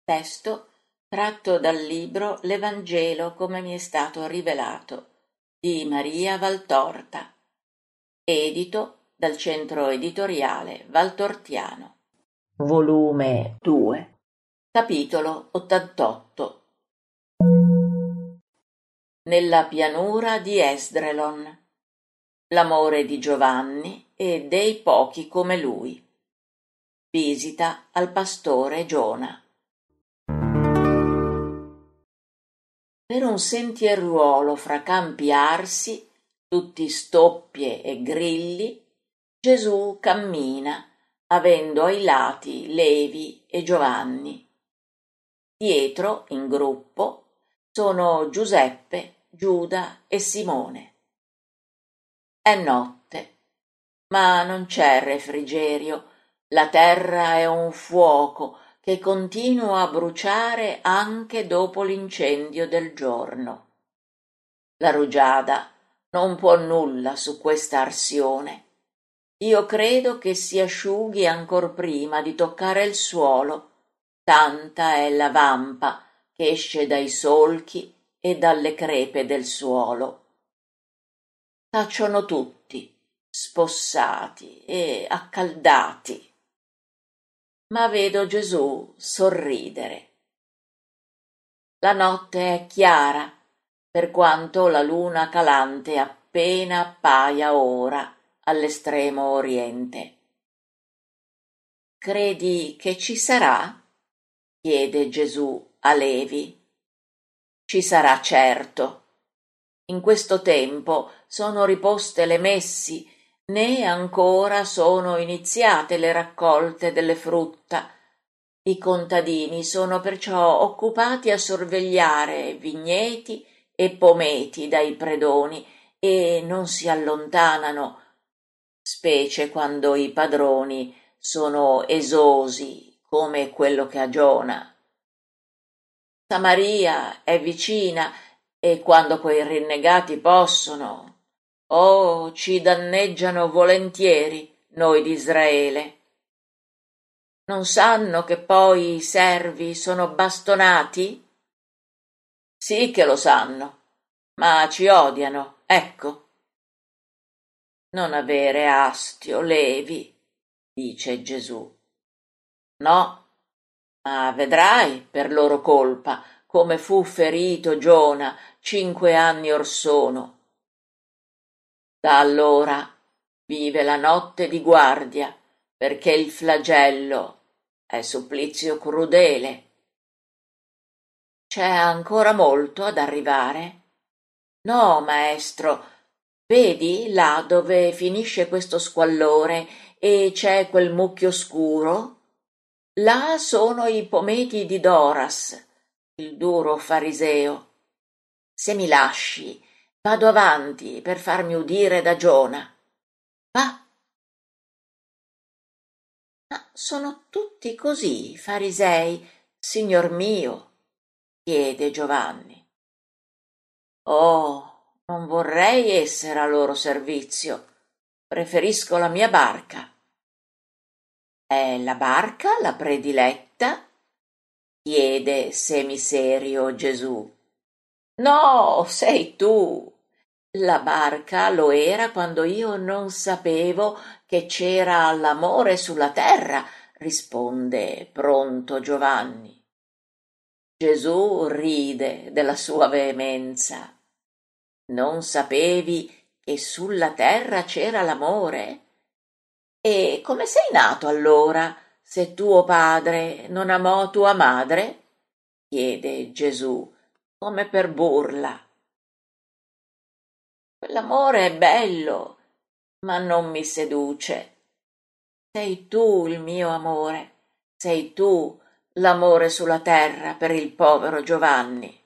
Testo tratto dal libro L'Evangelo come mi è stato rivelato di Maria Valtorta, edito dal Centro Editoriale Valtortiano. Volume 2, capitolo 88. Nella pianura di Esdrelon. L'amore di Giovanni e dei pochi come lui. Visita al pastore Giona. Per un sentieruolo fra campi arsi, tutti stoppie e grilli, Gesù cammina, avendo ai lati Levi e Giovanni. Dietro, in gruppo, sono Giuseppe, Giuda e Simone. È notte, ma non c'è refrigerio, la terra è un fuoco che continua a bruciare anche dopo l'incendio del giorno. La rugiada non può nulla su questa arsione. Io credo che si asciughi ancor prima di toccare il suolo, tanta è la vampa che esce dai solchi e dalle crepe del suolo. Tacciono tutti, spossati e accaldati. Ma vedo Gesù sorridere. La notte è chiara, per quanto la luna calante appena appaia ora all'estremo oriente. Credi che ci sarà? Chiede Gesù a Levi. Ci sarà certo. In questo tempo sono riposte le messi, né ancora sono iniziate le raccolte delle frutta. I contadini sono perciò occupati a sorvegliare vigneti e pometi dai predoni e non si allontanano, specie quando i padroni sono esosi come quello che ha Giona. Samaria è vicina e quando quei rinnegati possono, ci danneggiano volentieri noi di Israele. Non sanno che poi i servi sono bastonati? Sì che lo sanno, ma ci odiano, ecco. Non avere astio, Levi, dice Gesù. No, ma vedrai per loro colpa come fu ferito Giona 5 anni or sono. Da allora vive la notte di guardia, perché il flagello è supplizio crudele. C'è ancora molto ad arrivare? No, maestro, vedi là dove finisce questo squallore e c'è quel mucchio scuro? Là sono i pometi di Doras, il duro fariseo. Se mi lasci, vado avanti per farmi udire da Giona. Va. Ma sono tutti così, i farisei, signor mio? Chiede Giovanni. Oh, non vorrei essere a loro servizio. Preferisco la mia barca. È la barca la prediletta? Chiede semiserio Gesù. No, sei tu. La barca lo era quando io non sapevo che c'era l'amore sulla terra, risponde pronto Giovanni. Gesù ride della sua veemenza. Non sapevi che sulla terra c'era l'amore? E come sei nato allora, se tuo padre non amò tua madre? Chiede Gesù, come per burla. Quell'amore è bello, ma non mi seduce. Sei tu il mio amore, sei tu l'amore sulla terra per il povero Giovanni.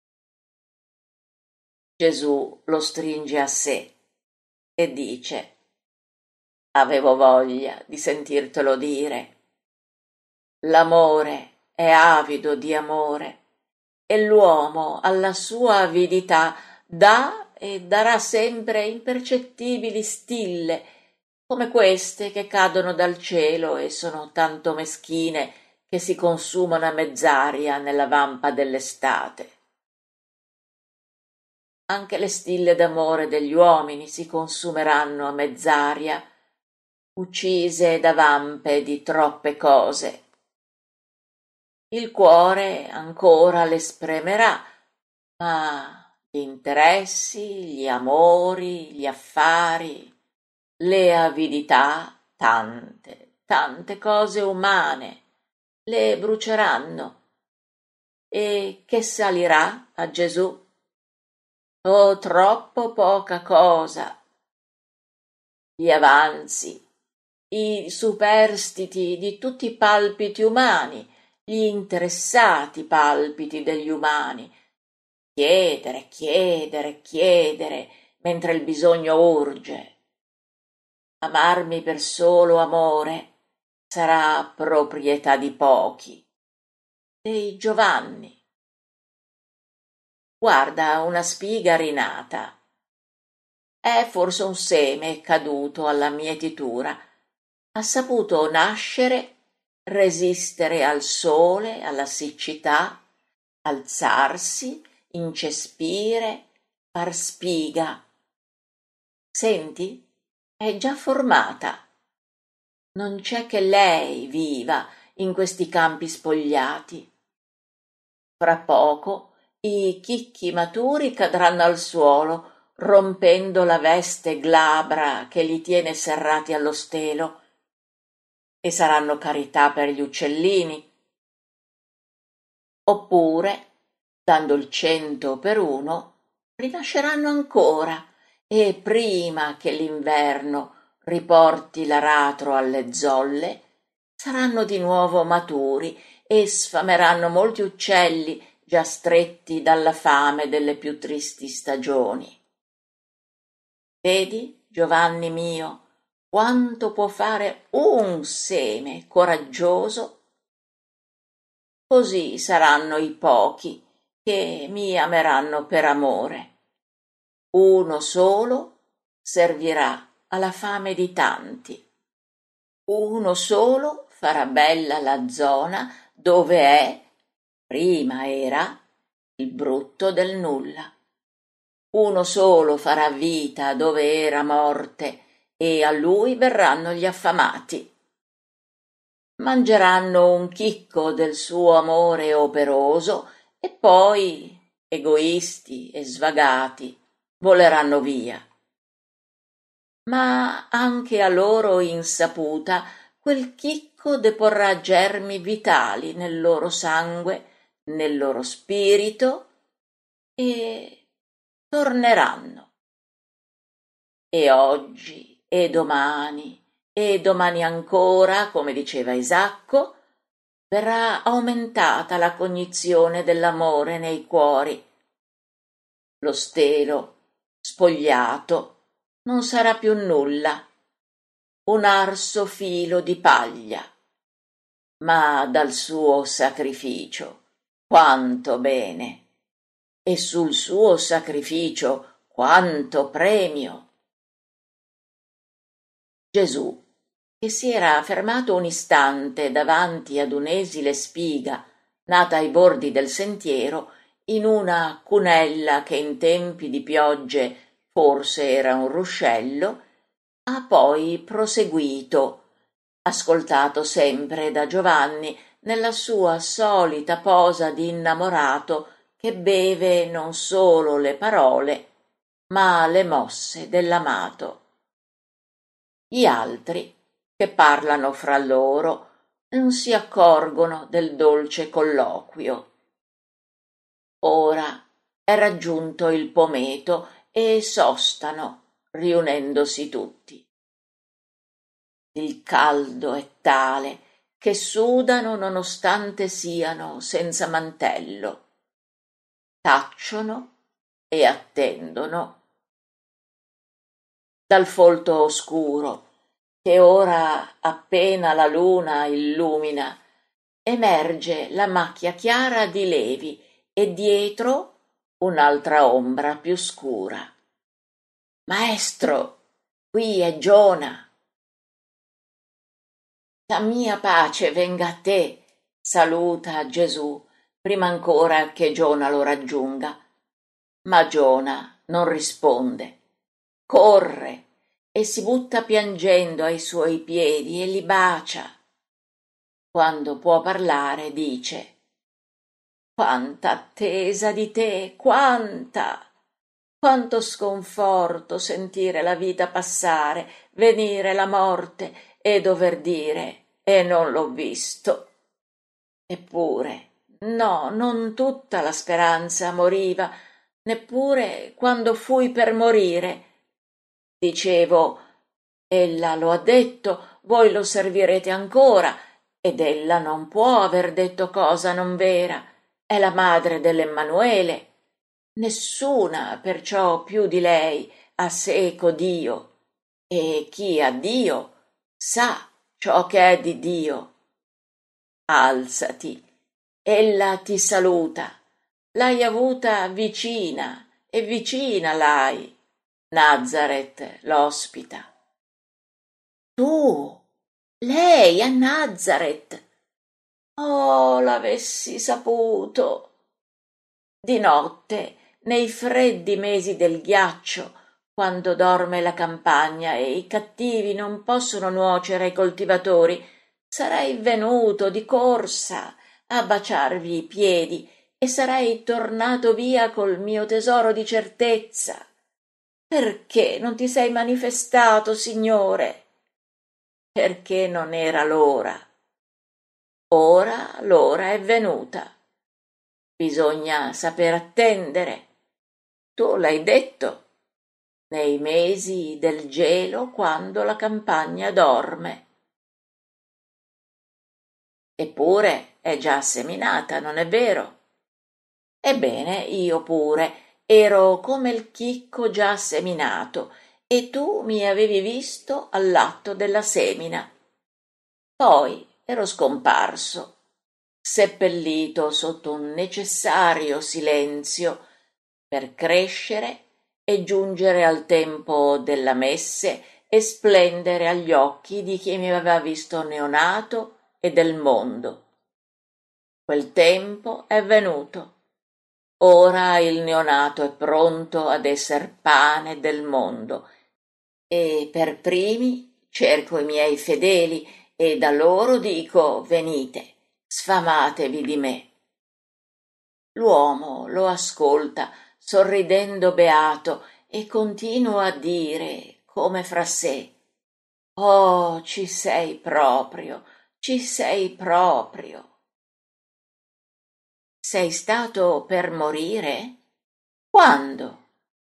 Gesù lo stringe a sé e dice: avevo voglia di sentirtelo dire. L'amore è avido di amore e l'uomo alla sua avidità dà e darà sempre impercettibili stille, come queste che cadono dal cielo e sono tanto meschine che si consumano a mezz'aria nella vampa dell'estate. Anche le stille d'amore degli uomini si consumeranno a mezz'aria, uccise da vampe di troppe cose. Il cuore ancora le spremerà, ma gli interessi, gli amori, gli affari, le avidità, tante cose umane, le bruceranno. E che salirà a Gesù? Oh, troppo poca cosa. Gli avanzi, i superstiti di tutti i palpiti umani, gli interessati palpiti degli umani. Chiedere, mentre il bisogno urge. Amarmi per solo amore sarà proprietà di pochi, dei Giovanni. Guarda una spiga rinata. È forse un seme caduto alla mietitura. Ha saputo nascere, resistere al sole, alla siccità, alzarsi, incespire, far spiga. Senti? È già formata. Non c'è che lei viva in questi campi spogliati. Fra poco i chicchi maturi cadranno al suolo, rompendo la veste glabra che li tiene serrati allo stelo, e saranno carità per gli uccellini. Oppure, dando il 100 per uno, rinasceranno ancora, e prima che l'inverno riporti l'aratro alle zolle, saranno di nuovo maturi e sfameranno molti uccelli già stretti dalla fame delle più tristi stagioni. Vedi, Giovanni mio, quanto può fare un seme coraggioso? Così saranno i pochi che mi ameranno per amore. Uno solo servirà alla fame di tanti. Uno solo farà bella la zona dove prima era, il brutto del nulla. Uno solo farà vita dove era morte, e a lui verranno gli affamati. Mangeranno un chicco del suo amore operoso e poi, egoisti e svagati, voleranno via. Ma anche a loro insaputa quel chicco deporrà germi vitali nel loro sangue, nel loro spirito, e torneranno. E oggi, e domani ancora, come diceva Isacco, verrà aumentata la cognizione dell'amore nei cuori. Lo stelo, spogliato, non sarà più nulla, un arso filo di paglia, ma dal suo sacrificio quanto bene, e sul suo sacrificio quanto premio. Gesù, che si era fermato un istante davanti ad un'esile spiga nata ai bordi del sentiero, in una cunella che in tempi di piogge forse era un ruscello, ha poi proseguito, ascoltato sempre da Giovanni nella sua solita posa di innamorato che beve non solo le parole, ma le mosse dell'amato. Gli altri, che parlano fra loro, non si accorgono del dolce colloquio. Ora è raggiunto il pometo e sostano, riunendosi tutti. Il caldo è tale che sudano nonostante siano senza mantello. Tacciono e attendono. Dal folto oscuro, che ora appena la luna illumina, emerge la macchia chiara di Levi e dietro un'altra ombra più scura. Maestro, qui è Giona. La mia pace venga a te, saluta Gesù prima ancora che Giona lo raggiunga. Ma Giona non risponde. Corre e si butta piangendo ai suoi piedi e li bacia. Quando può parlare dice: quanta attesa di te, quanta! Quanto sconforto sentire la vita passare, venire la morte e dover dire: e non l'ho visto. Eppure, no, non tutta la speranza moriva, neppure quando fui per morire. Dicevo: ella lo ha detto, voi lo servirete ancora, ed ella non può aver detto cosa non vera. È la madre dell'Emmanuele. Nessuna, perciò, più di lei ha seco Dio, e chi ha Dio sa ciò che è di Dio. Alzati, ella ti saluta, l'hai avuta vicina, e vicina l'hai. Nazaret l'ospita. Tu, lei a Nazaret. Oh, l'avessi saputo. Di notte, nei freddi mesi del ghiaccio, quando dorme la campagna e i cattivi non possono nuocere ai coltivatori, sarei venuto di corsa a baciarvi i piedi e sarei tornato via col mio tesoro di certezza. Perché non ti sei manifestato, Signore? Perché non era l'ora. Ora l'ora è venuta. Bisogna saper attendere. Tu l'hai detto, nei mesi del gelo quando la campagna dorme. Eppure è già seminata, non è vero? Ebbene, io pure ero come il chicco già seminato e tu mi avevi visto all'atto della semina. Poi ero scomparso, seppellito sotto un necessario silenzio per crescere e giungere al tempo della messe e splendere agli occhi di chi mi aveva visto neonato e del mondo. Quel tempo è venuto. Ora il neonato è pronto ad esser pane del mondo e per primi cerco i miei fedeli e da loro dico: venite, sfamatevi di me. L'uomo lo ascolta, sorridendo beato, e continua a dire, come fra sé: oh, ci sei proprio, ci sei proprio. Sei stato per morire? Quando?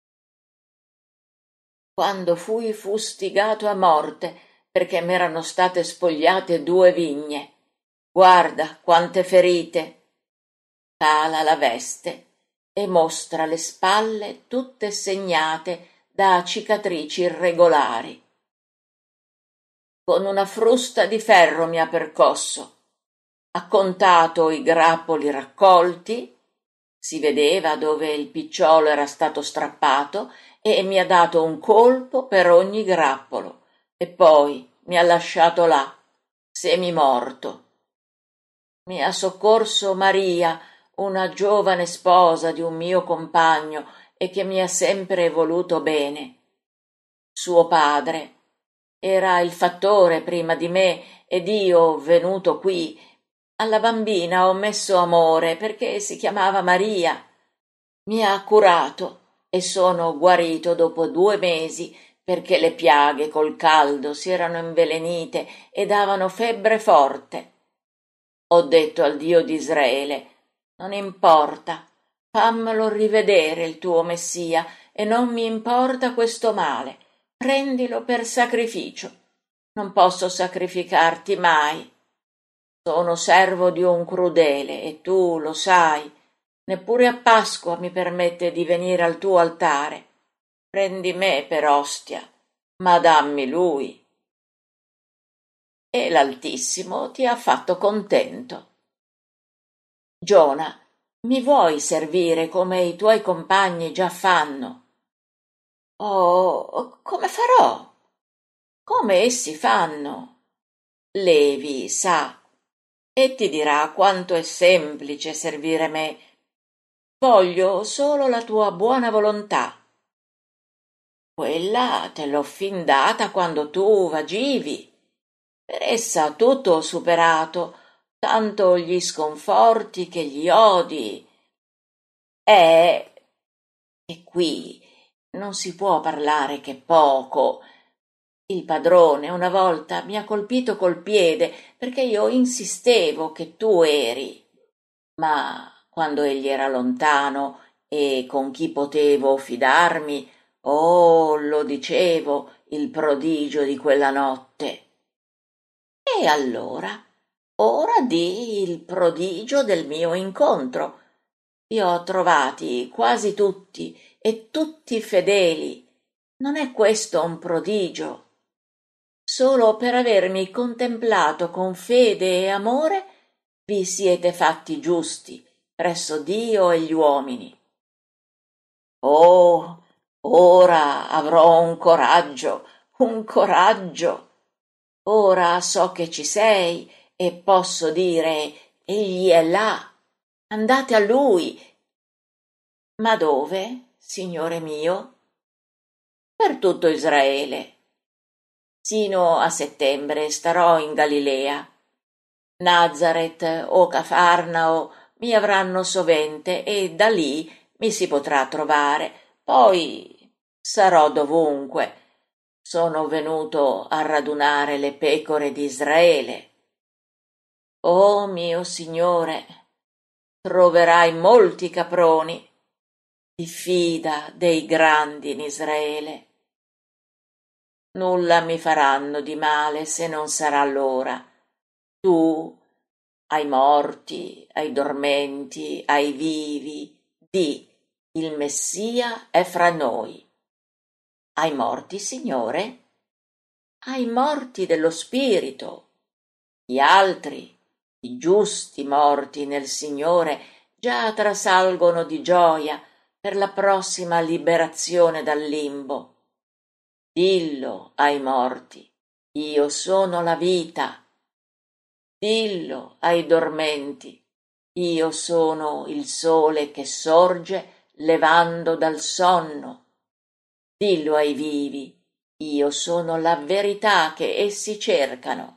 Quando fui fustigato a morte perché m'erano state spogliate 2 vigne. Guarda quante ferite. Cala la veste e mostra le spalle tutte segnate da cicatrici irregolari. Con una frusta di ferro mi ha percosso. Ha contato i grappoli raccolti, si vedeva dove il picciolo era stato strappato, e mi ha dato un colpo per ogni grappolo, e poi mi ha lasciato là, semimorto. Mi ha soccorso Maria, una giovane sposa di un mio compagno e che mi ha sempre voluto bene. Suo padre era il fattore prima di me ed io, venuto qui, alla bambina ho messo amore perché si chiamava Maria. Mi ha curato e sono guarito dopo 2 mesi perché le piaghe col caldo si erano invelenite e davano febbre forte. Ho detto al Dio di Israele: non importa, fammelo rivedere il tuo Messia e non mi importa questo male, prendilo per sacrificio. Non posso sacrificarti mai. Sono servo di un crudele e tu lo sai. Neppure a Pasqua mi permette di venire al tuo altare. Prendi me per ostia, ma dammi lui. E l'Altissimo ti ha fatto contento. Giona, mi vuoi servire come i tuoi compagni già fanno? Oh, come farò? Come essi fanno? Levi sa, e ti dirà quanto è semplice servire me. Voglio solo la tua buona volontà. Quella te l'ho fin data quando tu vagivi. Per essa tutto ho superato, tanto gli sconforti che gli odi. E qui non si può parlare che poco. Il padrone una volta mi ha colpito col piede perché io insistevo che tu eri. Ma quando egli era lontano e con chi potevo fidarmi, oh, lo dicevo, il prodigio di quella notte. E allora, ora di il prodigio del mio incontro. Li ho trovati quasi tutti e tutti fedeli. Non è questo un prodigio? Solo per avermi contemplato con fede e amore vi siete fatti giusti presso Dio e gli uomini. Oh, ora avrò un coraggio, un coraggio. Ora so che ci sei e posso dire egli è là. Andate a lui. Ma dove, Signore mio? Per tutto Israele. Sino a settembre starò in Galilea. Nazaret o Cafarnao mi avranno sovente e da lì mi si potrà trovare. Poi sarò dovunque. Sono venuto a radunare le pecore di Israele. Oh mio Signore, troverai molti caproni. Diffida dei grandi in Israele. Nulla mi faranno di male se non sarà l'ora. Tu, ai morti, ai dormenti, ai vivi, di, il Messia è fra noi. Ai morti, Signore? Ai morti dello spirito. Gli altri, i giusti morti nel Signore, già trasalgono di gioia per la prossima liberazione dal limbo. Dillo ai morti, io sono la vita. Dillo ai dormenti, io sono il sole che sorge levando dal sonno. Dillo ai vivi, io sono la verità che essi cercano.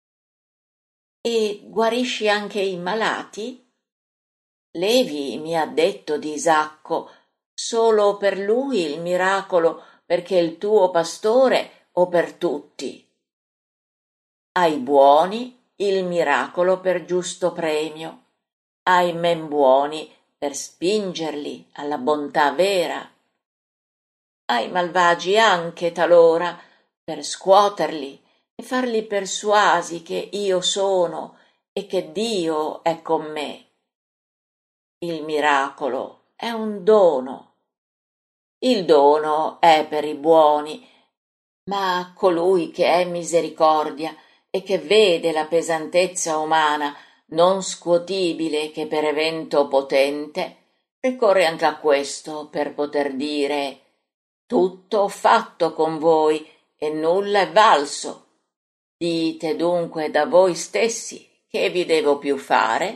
E guarisci anche i malati? Levi mi ha detto di Isacco, solo per lui il miracolo, perché il tuo pastore o per tutti? Ai buoni il miracolo per giusto premio, ai men buoni per spingerli alla bontà vera, ai malvagi anche talora per scuoterli e farli persuasi che io sono e che Dio è con me. Il miracolo è un dono. Il dono è per i buoni, ma colui che è misericordia e che vede la pesantezza umana non scuotibile che per evento potente, ricorre anche a questo per poter dire tutto ho fatto con voi e nulla è valso. Dite dunque da voi stessi che vi devo più fare?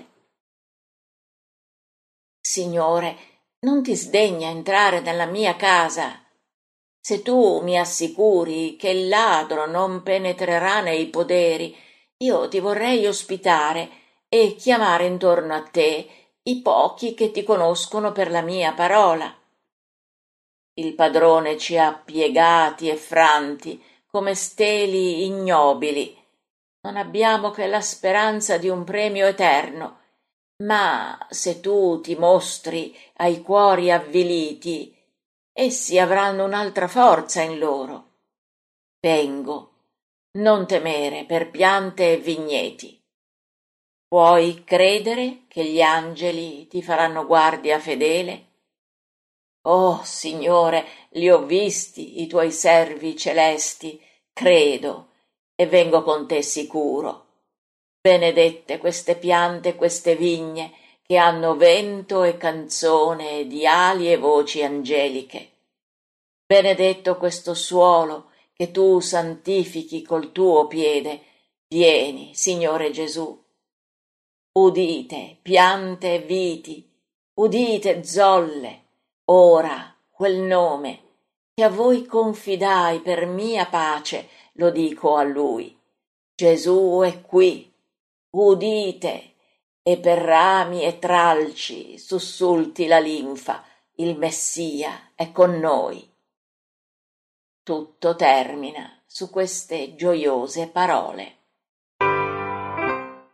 Signore, non ti sdegna entrare nella mia casa. Se tu mi assicuri che il ladro non penetrerà nei poderi, io ti vorrei ospitare e chiamare intorno a te i pochi che ti conoscono per la mia parola. Il padrone ci ha piegati e franti come steli ignobili. Non abbiamo che la speranza di un premio eterno. Ma se tu ti mostri ai cuori avviliti, essi avranno un'altra forza in loro. Vengo, non temere per piante e vigneti. Puoi credere che gli angeli ti faranno guardia fedele? Oh, Signore, li ho visti, i tuoi servi celesti, credo, e vengo con te sicuro. Benedette queste piante e queste vigne che hanno vento e canzone di ali e voci angeliche. Benedetto questo suolo che tu santifichi col tuo piede. Vieni, Signore Gesù. Udite, piante e viti, udite, zolle, ora quel nome che a voi confidai per mia pace, lo dico a lui. Gesù è qui, udite, e per rami e tralci sussulti la linfa, il Messia è con noi. Tutto termina su queste gioiose parole.